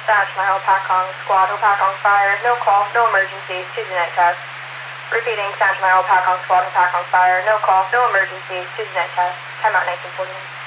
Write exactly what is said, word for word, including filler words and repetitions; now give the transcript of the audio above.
Dash Mile, Pakong, Squad, Pakong Fire, no call, no emergency, Tuesday night test. Repeating, Dash Mile, Pakong, Squad, Pakong Fire, no call, no emergency, Tuesday night test. Timeout nineteen forty-one.